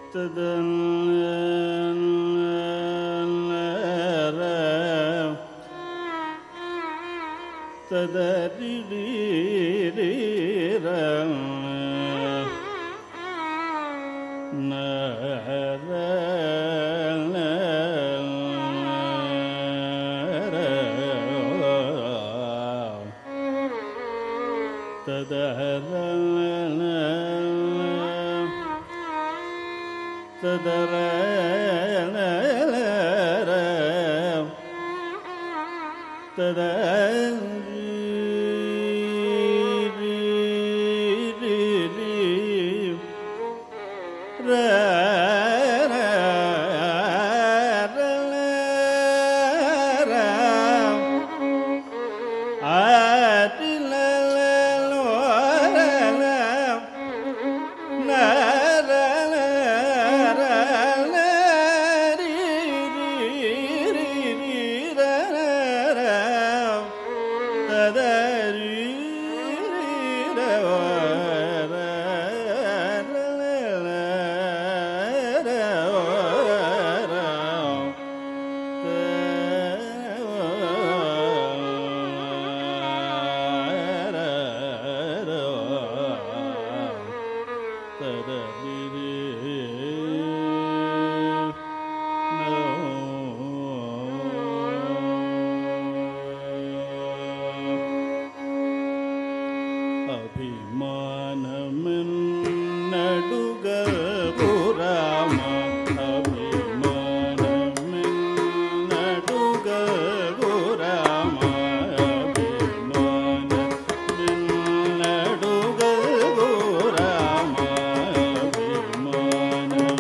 Amen.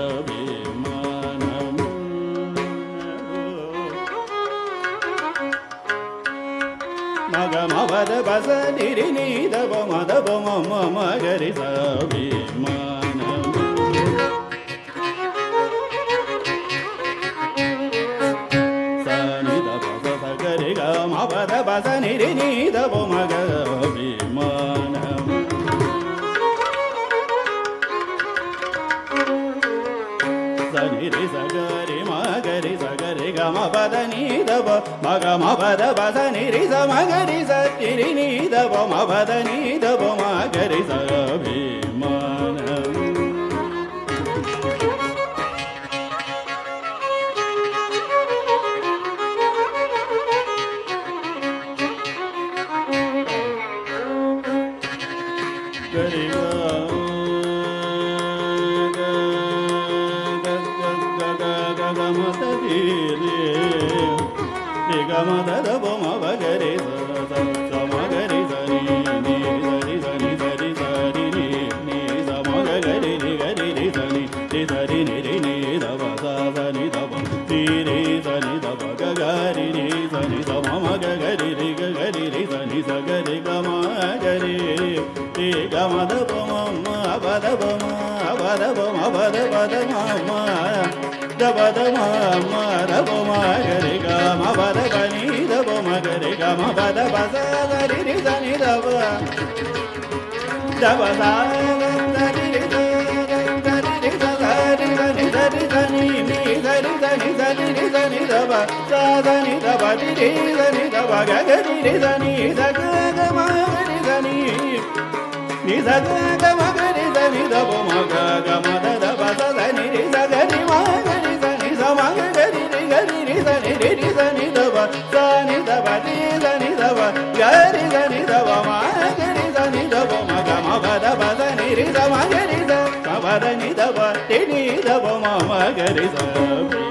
அபிமானமு மகமவத பச நிரி நீதப மதப மம மகரி அபிமானமு சனிதப சகரி கமபத பச நிரி நீதப மக அபிமானமு சனிரி சகரி மகரி சகரி கமபத நீதப மகமபத பச நிரி சமகரி சத்திரி நீதப மபத நீதப மகரி சபிமானமு Gamada boma bagare samagari sani ni sari sani sari sari ni samagari ni gari ni sani ni sari ni ni dava sani dava ni sani dava gari ni sani samagari ni gari ni sani sagari gamagari ni gamada boma abada boma mama Dabada mama daboma gare gama bada bani daboma gare gama bada basa gari ni sani daba dabasa gari ni sani sani sani ni sani daba sani daba ni sani daba gari ni sani saga gari sani ni saga gari sani daboma gama daba sani ni saga ni ma Magari gari ni sani ni sani daba sani daba ni sani daba gari sani daba magari sani daba magama bada bada ni ri daba gari daba bada ni daba ni daba magari daba